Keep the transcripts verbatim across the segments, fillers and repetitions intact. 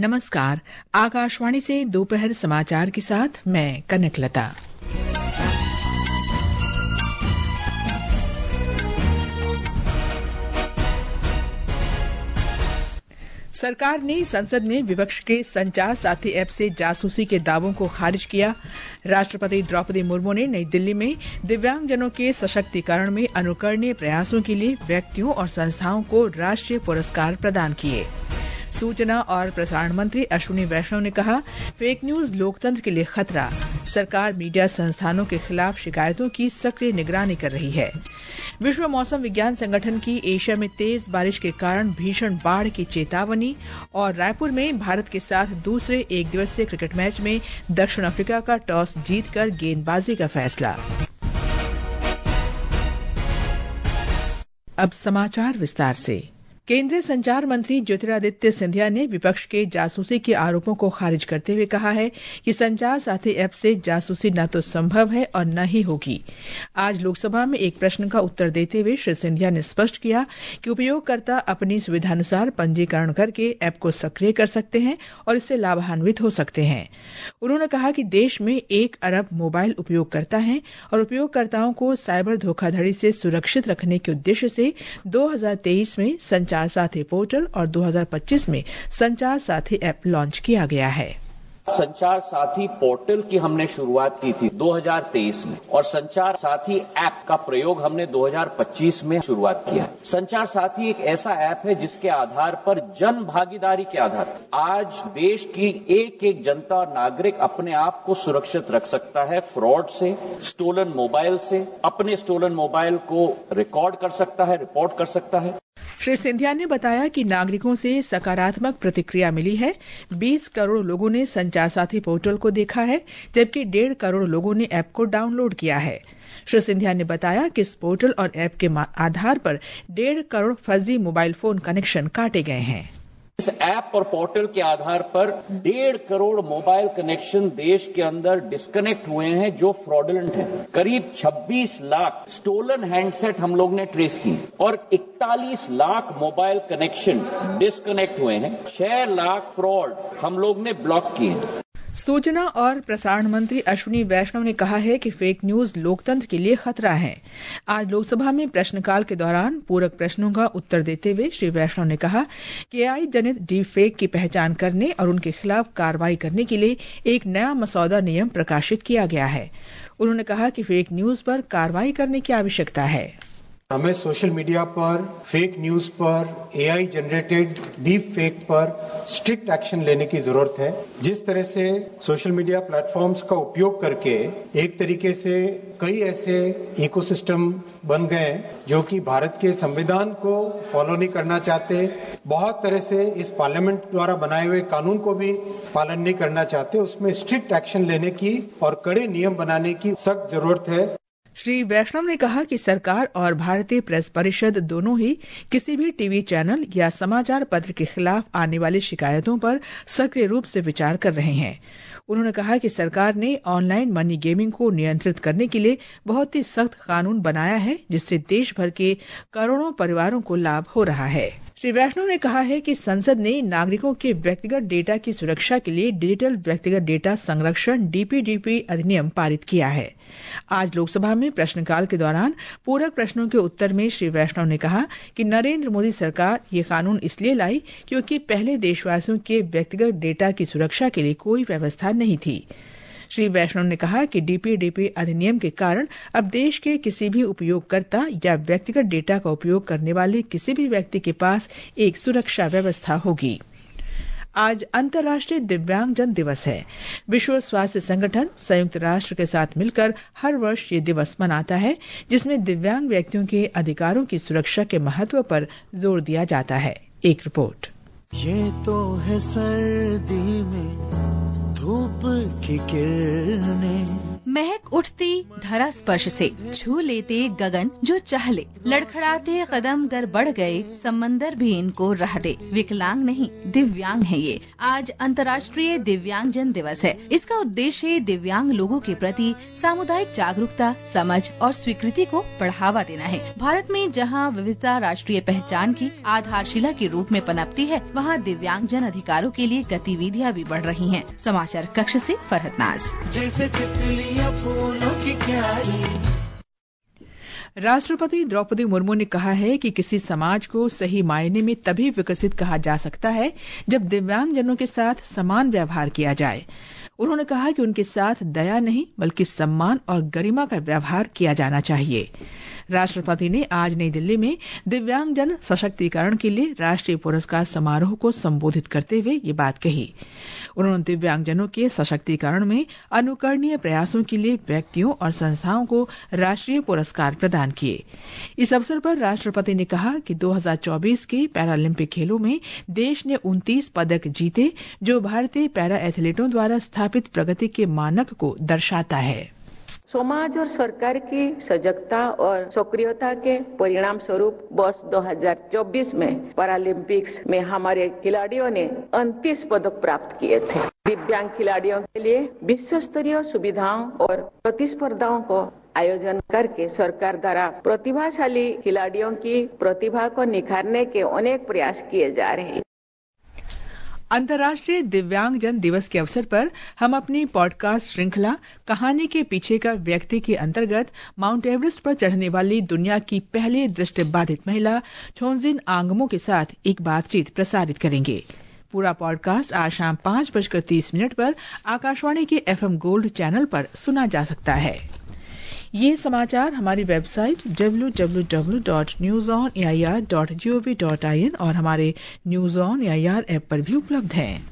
नमस्कार, आकाशवाणी से दोपहर समाचार के साथ मैं कनकलता। सरकार ने संसद में विपक्ष के संचार साथी ऐप से जासूसी के दावों को खारिज किया। राष्ट्रपति द्रौपदी मुर्मू ने नई दिल्ली में दिव्यांगजनों के सशक्तिकरण में अनुकरणीय प्रयासों के लिए व्यक्तियों और संस्थाओं को राष्ट्रीय पुरस्कार प्रदान किए। सूचना और प्रसारण मंत्री अश्विनी वैष्णव ने कहा, फेक न्यूज लोकतंत्र के लिए खतरा। सरकार मीडिया संस्थानों के खिलाफ शिकायतों की सक्रिय निगरानी कर रही है। विश्व मौसम विज्ञान संगठन की एशिया में तेज बारिश के कारण भीषण बाढ़ की चेतावनी और रायपुर में भारत के साथ दूसरे एक दिवसीय क्रिकेट मैच में दक्षिण अफ्रीका का टॉस जीतकर गेंदबाजी का फैसला। अब समाचार विस्तार से। केंद्रीय संचार मंत्री ज्योतिरादित्य सिंधिया ने विपक्ष के जासूसी के आरोपों को खारिज करते हुए कहा है कि संचार साथी ऐप से जासूसी न तो संभव है और न ही होगी। आज लोकसभा में एक प्रश्न का उत्तर देते हुए श्री सिंधिया ने स्पष्ट किया कि उपयोगकर्ता अपनी सुविधानुसार पंजीकरण करके ऐप को सक्रिय कर सकते हैं और इससे लाभान्वित हो सकते हैं। उन्होंने कहा कि देश में एक अरब मोबाइल उपयोगकर्ता हैं और उपयोगकर्ताओं को साइबर धोखाधड़ी से सुरक्षित रखने के उद्देश्य से दो हज़ार तेईस में संचार साथी पोर्टल और दो हज़ार पच्चीस में संचार साथी ऐप लॉन्च किया गया है। संचार साथी पोर्टल की हमने शुरुआत की थी दो हज़ार तेईस में और संचार साथी ऐप का प्रयोग हमने दो हज़ार पच्चीस में शुरुआत किया। संचार साथी एक ऐसा ऐप है जिसके आधार पर जन भागीदारी के आधार पर आज देश की एक एक जनता और नागरिक अपने आप को सुरक्षित रख सकता है फ्रॉड से, स्टोलन मोबाइल से, अपने स्टोलन मोबाइल को रिकॉर्ड कर सकता है, रिपोर्ट कर सकता है। श्री सिंधिया ने बताया कि नागरिकों से सकारात्मक प्रतिक्रिया मिली है। बीस करोड़ लोगों ने संचार साथी पोर्टल को देखा है, जबकि डेढ़ करोड़ लोगों ने ऐप को डाउनलोड किया है। श्री सिंधिया ने बताया कि इस पोर्टल और ऐप के आधार पर डेढ़ करोड़ फर्जी मोबाइल फोन कनेक्शन काटे गए हैं। इस ऐप और पोर्टल के आधार पर डेढ़ करोड़ मोबाइल कनेक्शन देश के अंदर डिस्कनेक्ट हुए हैं जो फ्रॉडुलेंट हैं। करीब छब्बीस लाख स्टोलन हैंडसेट हम लोग ने ट्रेस किए और इकतालीस लाख मोबाइल कनेक्शन डिस्कनेक्ट हुए हैं। छह लाख फ्रॉड हम लोग ने ब्लॉक किए। सूचना और प्रसारण मंत्री अश्विनी वैष्णव ने कहा है कि फेक न्यूज लोकतंत्र के लिए खतरा है। आज लोकसभा में प्रश्नकाल के दौरान पूरक प्रश्नों का उत्तर देते हुए श्री वैष्णव ने कहा कि एआई जनित डीप फेक की पहचान करने और उनके खिलाफ कार्रवाई करने के लिए एक नया मसौदा नियम प्रकाशित किया गया है। उन्होंने कहा कि फेक न्यूज पर कार्रवाई करने की आवश्यकता है। हमें सोशल मीडिया पर, फेक न्यूज पर, एआई जनरेटेड डीप फेक पर स्ट्रिक्ट एक्शन लेने की जरूरत है। जिस तरह से सोशल मीडिया प्लेटफॉर्म्स का उपयोग करके एक तरीके से कई ऐसे इकोसिस्टम बन गए जो कि भारत के संविधान को फॉलो नहीं करना चाहते, बहुत तरह से इस पार्लियामेंट द्वारा बनाए हुए कानून को भी पालन नहीं करना चाहते, उसमें स्ट्रिक्ट एक्शन लेने की और कड़े नियम बनाने की सख्त जरूरत है। श्री वैष्णव ने कहा कि सरकार और भारतीय प्रेस परिषद दोनों ही किसी भी टीवी चैनल या समाचार पत्र के खिलाफ आने वाली शिकायतों पर सक्रिय रूप से विचार कर रहे हैं। उन्होंने कहा कि सरकार ने ऑनलाइन मनी गेमिंग को नियंत्रित करने के लिए बहुत ही सख्त कानून बनाया है, जिससे देश भर के करोड़ों परिवारों को लाभ हो रहा है। श्री वैष्णव ने कहा है कि संसद ने नागरिकों के व्यक्तिगत डेटा की सुरक्षा के लिए डिजिटल व्यक्तिगत डेटा संरक्षण डीपीडीपी अधिनियम पारित किया है। आज लोकसभा में प्रश्नकाल के दौरान पूरक प्रश्नों के उत्तर में श्री वैष्णव ने कहा कि नरेंद्र मोदी सरकार ये कानून इसलिए लाई क्योंकि पहले देशवासियों के व्यक्तिगत डेटा की सुरक्षा के लिए कोई व्यवस्था नहीं थी। श्री वैष्णव ने कहा कि डीपीडीपी अधिनियम के कारण अब देश के किसी भी उपयोगकर्ता या व्यक्तिगत डेटा का उपयोग करने वाले किसी भी व्यक्ति के पास एक सुरक्षा व्यवस्था होगी। आज अंतर्राष्ट्रीय दिव्यांगजन दिवस है। विश्व स्वास्थ्य संगठन संयुक्त राष्ट्र के साथ मिलकर हर वर्ष ये दिवस मनाता है, जिसमें दिव्यांग व्यक्तियों के अधिकारों की सुरक्षा के महत्व पर जोर दिया जाता है। एक रिपोर्ट। ये तो है सर्दी में धूप की किरणें, महक उठती धरा स्पर्श से, छू लेते गगन जो चाह ले, लड़खड़ाते कदम गर बढ़ गए, समंदर भी इनको रह दे। विकलांग नहीं दिव्यांग है ये। आज अंतर्राष्ट्रीय दिव्यांगजन दिवस है। इसका उद्देश्य दिव्यांग लोगों के प्रति सामुदायिक जागरूकता, समझ और स्वीकृति को बढ़ावा देना है। भारत में जहां विविधता राष्ट्रीय पहचान की आधारशिला के रूप में पनपती है, वहां दिव्यांगजन अधिकारों के लिए गतिविधियां भी बढ़ रही हैं। समाचार कक्ष से फरहत नाज। जैसे तितलियां फूलों की क्यारी। राष्ट्रपति द्रौपदी मुर्मू ने कहा है कि किसी समाज को सही मायने में तभी विकसित कहा जा सकता है जब दिव्यांगजनों के साथ समान व्यवहार किया जाए। उन्होंने कहा कि उनके साथ दया नहीं बल्कि सम्मान और गरिमा का व्यवहार किया जाना चाहिए। राष्ट्रपति ने आज नई दिल्ली में दिव्यांगजन सशक्तिकरण के लिए राष्ट्रीय पुरस्कार समारोह को संबोधित करते हुए ये बात कही। उन्होंने दिव्यांगजनों के सशक्तिकरण में अनुकरणीय प्रयासों के लिए व्यक्तियों और संस्थाओं को राष्ट्रीय पुरस्कार प्रदान किए। इस अवसर पर राष्ट्रपति ने कहा कि दो हज़ार चौबीस के पैरालंपिक खेलों में देश ने उनतीस पदक जीते, जो भारतीय पैरा एथलीटों द्वारा स्थापित प्रगति के मानक को दर्शाता है। समाज और सरकार की सजगता और सक्रियता के परिणाम स्वरूप वर्ष दो हज़ार चौबीस में पैरालंपिक्स में हमारे खिलाड़ियों ने उनतीस पदक प्राप्त किए थे। दिव्यांग खिलाड़ियों के लिए विश्व स्तरीय सुविधाओं और प्रतिस्पर्धाओं को आयोजन करके सरकार द्वारा प्रतिभाशाली खिलाड़ियों की प्रतिभा को निखारने के अनेक प्रयास किए जा रहे हैं। अंतर्राष्ट्रीय दिव्यांगजन दिवस के अवसर पर हम अपनी पॉडकास्ट श्रृंखला कहानी के पीछे का व्यक्ति के अंतर्गत माउंट एवरेस्ट पर चढ़ने वाली दुनिया की पहली दृष्टिबाधित महिला छोंजिन आंगमो के साथ एक बातचीत प्रसारित करेंगे। पूरा पॉडकास्ट आज शाम पांच बजकर तीस मिनट पर आकाशवाणी के एफएम गोल्ड चैनल पर सुना जा सकता है। ये समाचार हमारी website W W W dot news on A I R dot G O V dot I N और हमारे news on A I R app पर भी उपलब्ध हैं।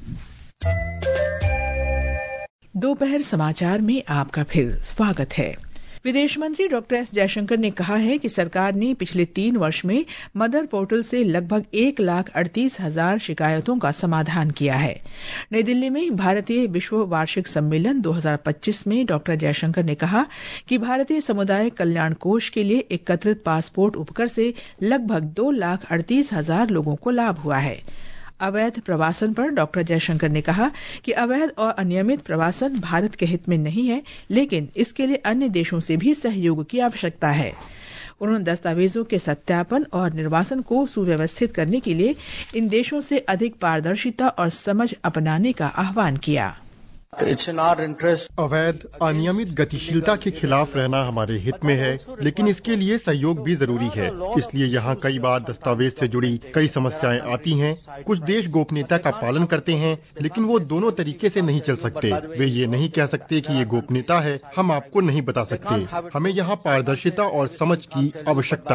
दोपहर समाचार में आपका फिर स्वागत है। विदेश मंत्री डॉक्टर एस जयशंकर ने कहा है कि सरकार ने पिछले तीन वर्ष में मदर पोर्टल से लगभग एक लाख अड़तीस हजार शिकायतों का समाधान किया है। नई दिल्ली में भारतीय विश्व वार्षिक सम्मेलन दो हज़ार पच्चीस में डॉक्टर जयशंकर ने कहा कि भारतीय समुदाय कल्याण कोष के लिए एकत्रित पासपोर्ट उपकर से लगभग दो लाख अड़तीस हजार लोगों को लाभ हुआ है। अवैध प्रवासन पर डॉक्टर जयशंकर ने कहा कि अवैध और अनियमित प्रवासन भारत के हित में नहीं है, लेकिन इसके लिए अन्य देशों से भी सहयोग की आवश्यकता है। उन्होंने दस्तावेजों के सत्यापन और निर्वासन को सुव्यवस्थित करने के लिए इन देशों से अधिक पारदर्शिता और समझ अपनाने का आह्वान किया। अवैध अनियमित गतिशीलता के खिलाफ रहना हमारे हित में है, लेकिन इसके लिए सहयोग भी जरूरी है। इसलिए यहाँ कई बार दस्तावेज से जुड़ी कई समस्याएं आती हैं। कुछ देश गोपनीयता का पालन करते हैं, लेकिन वो दोनों तरीके से नहीं चल सकते। वे ये नहीं कह सकते कि ये गोपनीयता है, हम आपको नहीं बता सकते। हमें यहाँ पारदर्शिता और समझ की आवश्यकता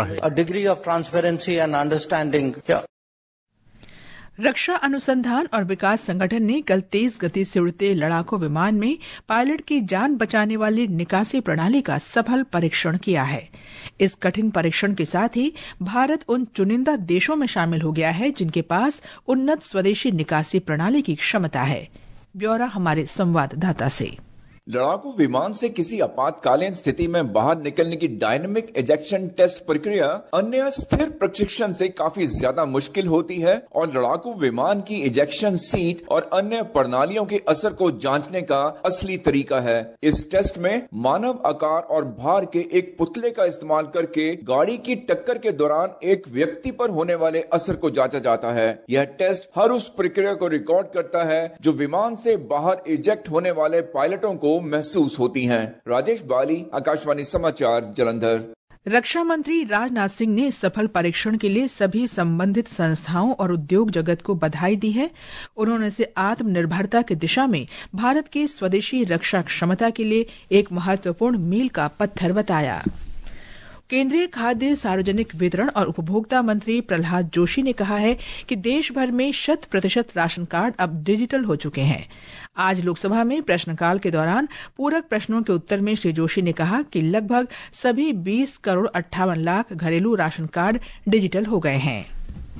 है। रक्षा अनुसंधान और विकास संगठन ने कल तेज गति से उड़ते लड़ाकू विमान में पायलट की जान बचाने वाली निकासी प्रणाली का सफल परीक्षण किया है। इस कठिन परीक्षण के साथ ही भारत उन चुनिंदा देशों में शामिल हो गया है जिनके पास उन्नत स्वदेशी निकासी प्रणाली की क्षमता है। ब्यौरा हमारे संवाददाता से। लड़ाकू विमान से किसी आपातकालीन स्थिति में बाहर निकलने की डायनेमिक इजेक्शन टेस्ट प्रक्रिया अन्य स्थिर प्रशिक्षण से काफी ज्यादा मुश्किल होती है और लड़ाकू विमान की इजेक्शन सीट और अन्य प्रणालियों के असर को जांचने का असली तरीका है। इस टेस्ट में मानव आकार और भार के एक पुतले का इस्तेमाल करके गाड़ी की टक्कर के दौरान एक व्यक्ति पर होने वाले असर को जांचा जाता है। यह टेस्ट हर उस प्रक्रिया को रिकॉर्ड करता है जो विमान से बाहर इजेक्ट होने वाले पायलटों को महसूस होती हैं। राजेश बाली, आकाशवाणी समाचार, जालंधर। रक्षा मंत्री राजनाथ सिंह ने इस सफल परीक्षण के लिए सभी संबंधित संस्थाओं और उद्योग जगत को बधाई दी है। उन्होंने इसे आत्मनिर्भरता की दिशा में भारत की स्वदेशी रक्षा क्षमता के लिए एक महत्वपूर्ण मील का पत्थर बताया। केंद्रीय खाद्य, सार्वजनिक वितरण और उपभोक्ता मंत्री प्रहलाद जोशी ने कहा है कि देश भर में शत प्रतिशत राशन कार्ड अब डिजिटल हो चुके हैं। आज लोकसभा में प्रश्नकाल के दौरान पूरक प्रश्नों के उत्तर में श्री जोशी ने कहा कि लगभग सभी बीस करोड़ अट्ठावन लाख घरेलू राशन कार्ड डिजिटल हो गए हैं।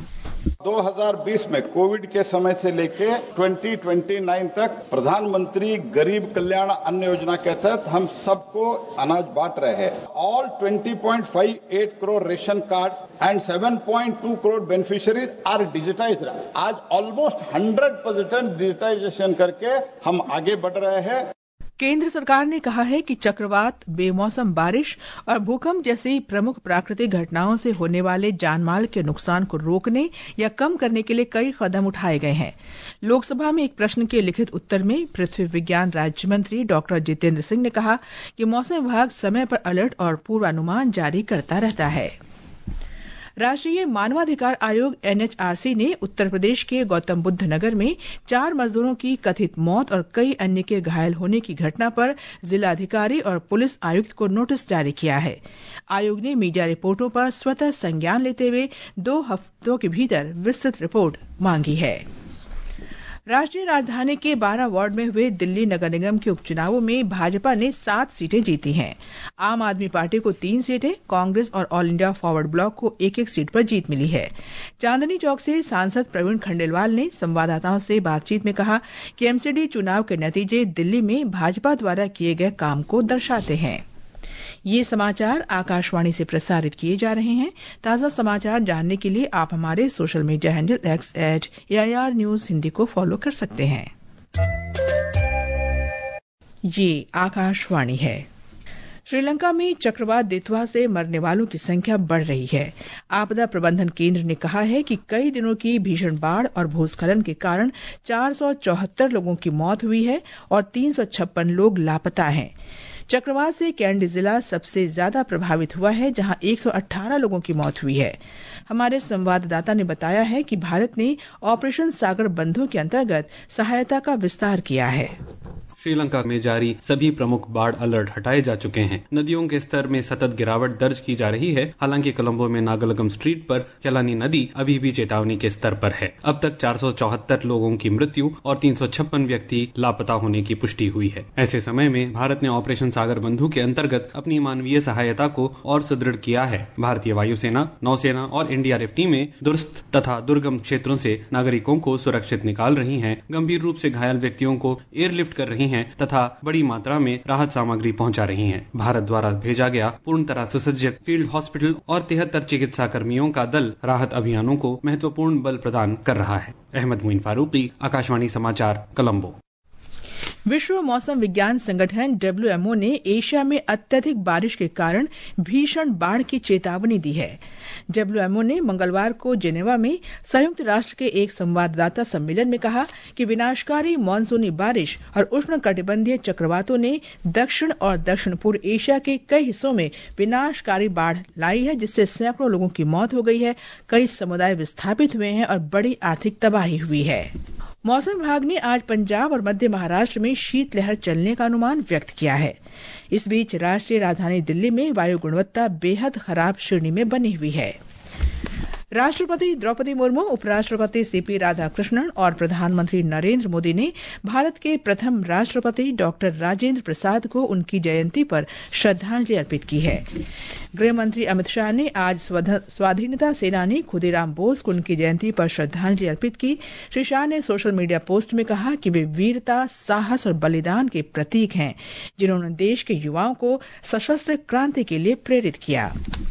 दो हज़ार बीस में कोविड के समय से लेके दो हज़ार उनतीस तक प्रधानमंत्री गरीब कल्याण अन्न योजना के तहत हम सबको अनाज बांट रहे हैं। ऑल बीस पॉइंट पाँच आठ करोड़ रेशन कार्ड्स एंड सात पॉइंट दो करोड़ बेनिफिशियरीज आर डिजिटाइज्ड। आज ऑलमोस्ट सौ परसेंट डिजिटाइजेशन करके हम आगे बढ़ रहे हैं। केंद्र सरकार ने कहा है कि चक्रवात, बेमौसम बारिश और भूकंप जैसी प्रमुख प्राकृतिक घटनाओं से होने वाले जानमाल के नुकसान को रोकने या कम करने के लिए कई कदम उठाए गए हैं। लोकसभा में एक प्रश्न के लिखित उत्तर में पृथ्वी विज्ञान राज्य मंत्री डॉक्टर जितेंद्र सिंह ने कहा कि मौसम विभाग समय पर अलर्ट और पूर्वानुमान जारी करता रहता है। राष्ट्रीय मानवाधिकार आयोग एन एच आर सी ने उत्तर प्रदेश के गौतम बुद्ध नगर में चार मजदूरों की कथित मौत और कई अन्य के घायल होने की घटना पर जिलाधिकारी और पुलिस आयुक्त को नोटिस जारी किया है। आयोग ने मीडिया रिपोर्टों पर स्वतः संज्ञान लेते हुए दो हफ्तों के भीतर विस्तृत रिपोर्ट मांगी है। राष्ट्रीय राजधानी के बारह वार्ड में हुए दिल्ली नगर निगम के उपचुनावों में भाजपा ने सात सीटें जीती हैं। आम आदमी पार्टी को तीन सीटें, कांग्रेस और ऑल इंडिया फॉरवर्ड ब्लॉक को एक एक सीट पर जीत मिली है। चांदनी चौक से सांसद प्रवीण खंडेलवाल ने संवाददाताओं से बातचीत में कहा कि एम सी डी चुनाव के नतीजे दिल्ली में भाजपा द्वारा किए गए काम को दर्शाते हैं। ये समाचार आकाशवाणी से प्रसारित किए जा रहे हैं। ताज़ा समाचार जानने के लिए आप हमारे social media handle X at A I R news Hindi को फॉलो कर सकते हैं। ये आकाशवाणी है। श्रीलंका में चक्रवात दितवा से मरने वालों की संख्या बढ़ रही है। आपदा प्रबंधन केंद्र ने कहा है कि कई दिनों की भीषण बाढ़ और भूस्खलन के कारण चार सौ चौहत्तर लोगों की मौत हुई है और तीन सौ छप्पन लोग लापता हैं। चक्रवात से कैंडी जिला सबसे ज्यादा प्रभावित हुआ है, जहां एक सौ अठारह लोगों की मौत हुई है। हमारे संवाददाता ने बताया है कि भारत ने ऑपरेशन सागर बंधु के अंतर्गत सहायता का विस्तार किया है। श्रीलंका में जारी सभी प्रमुख बाढ़ अलर्ट हटाए जा चुके हैं। नदियों के स्तर में सतत गिरावट दर्ज की जा रही है। हालांकि कोलंबो में नागलगम स्ट्रीट पर केलानी नदी अभी भी चेतावनी के स्तर पर है। अब तक चार सौ चौहत्तर लोगों की मृत्यु और तीन सौ छप्पन व्यक्ति लापता होने की पुष्टि हुई है। ऐसे समय में भारत ने ऑपरेशन सागर बंधु के अंतर्गत अपनी मानवीय सहायता को और सुदृढ़ किया है। भारतीय वायुसेना, नौसेना और एन डी आर एफ टीमें दुर्स्त तथा दुर्गम क्षेत्रों से नागरिकों को सुरक्षित निकाल रही हैं, गंभीर रूप से घायल व्यक्तियों को एयरलिफ्ट कर रही हैं तथा बड़ी मात्रा में राहत सामग्री पहुंचा रही हैं। भारत द्वारा भेजा गया पूर्ण तरह सुसज्जित फील्ड हॉस्पिटल और तिहत्तर चिकित्सा कर्मियों का दल राहत अभियानों को महत्वपूर्ण बल प्रदान कर रहा है। अहमद मुइन फारूकी, आकाशवाणी समाचार, कोलंबो। विश्व मौसम विज्ञान संगठन डब्ल्यू एम ओ ने एशिया में अत्यधिक बारिश के कारण भीषण बाढ़ की चेतावनी दी है। डब्ल्यू एम ओ ने मंगलवार को जेनेवा में संयुक्त राष्ट्र के एक संवाददाता सम्मेलन में कहा कि विनाशकारी मानसूनी बारिश और उष्णकटिबंधीय चक्रवातों ने दक्षिण और दक्षिण पूर्व एशिया के कई हिस्सों में विनाशकारी बाढ़ लाई है, जिससे सैकड़ों लोगों की मौत हो गई है, कई समुदाय विस्थापित हुए हैं और बड़ी आर्थिक तबाही हुई है। मौसम विभाग ने आज पंजाब और मध्य महाराष्ट्र में शीतलहर चलने का अनुमान व्यक्त किया है। इस बीच राष्ट्रीय राजधानी दिल्ली में वायु गुणवत्ता बेहद खराब श्रेणी में बनी हुई है। राष्ट्रपति द्रौपदी मुर्मू, उपराष्ट्रपति सी पी राधाकृष्णन और प्रधानमंत्री नरेंद्र मोदी ने भारत के प्रथम राष्ट्रपति डॉक्टर राजेंद्र प्रसाद को उनकी जयंती पर श्रद्धांजलि अर्पित की है। गृह मंत्री अमित शाह ने आज स्वाधीनता सेनानी खुदीराम बोस को उनकी जयंती पर श्रद्धांजलि अर्पित की। श्री शाह ने सोशल मीडिया पोस्ट में कहा कि वे वीरता, साहस और बलिदान के प्रतीक हैं, जिन्होंने देश के युवाओं को सशस्त्र क्रांति के लिए प्रेरित किया।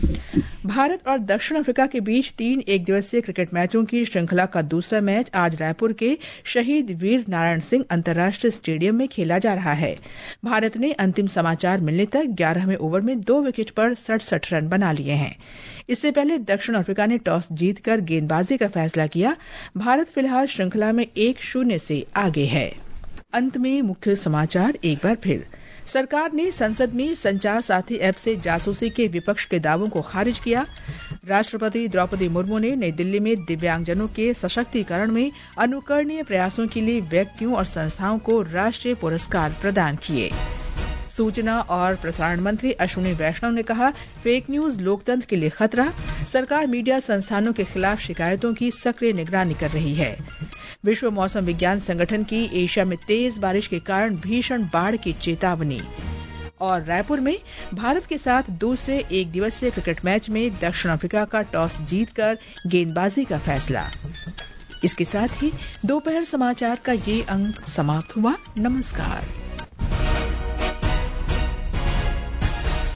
भारत और दक्षिण अफ्रीका के बीच तीन एक दिवसीय क्रिकेट मैचों की श्रृंखला का दूसरा मैच आज रायपुर के शहीद वीर नारायण सिंह अंतर्राष्ट्रीय स्टेडियम में खेला जा रहा है। भारत ने अंतिम समाचार मिलने तक ग्यारहवें ओवर में दो विकेट पर सड़सठ रन बना लिए हैं। इससे पहले दक्षिण अफ्रीका ने टॉस जीतकर गेंदबाजी का फैसला किया। भारत फिलहाल श्रृंखला में एक शून्य से आगे है। अंत में मुख्य समाचार एक बार फिर। सरकार ने संसद में संचार साथी ऐप से जासूसी के विपक्ष के दावों को खारिज किया। राष्ट्रपति द्रौपदी मुर्मू ने नई दिल्ली में दिव्यांगजनों के सशक्तिकरण में अनुकरणीय प्रयासों के लिए व्यक्तियों और संस्थाओं को राष्ट्रीय पुरस्कार प्रदान किए। सूचना और प्रसारण मंत्री अश्विनी वैष्णव ने कहा, फेक न्यूज लोकतंत्र के लिए खतरा। सरकार मीडिया संस्थानों के खिलाफ शिकायतों की सक्रिय निगरानी कर रही है। विश्व मौसम विज्ञान संगठन की एशिया में तेज बारिश के कारण भीषण बाढ़ की चेतावनी। और रायपुर में भारत के साथ दूसरे एक दिवसीय क्रिकेट मैच में दक्षिण अफ्रीका का टॉस जीतकर गेंदबाजी का फैसला। इसके साथ ही दोपहर समाचार का ये अंक समाप्त हुआ। नमस्कार।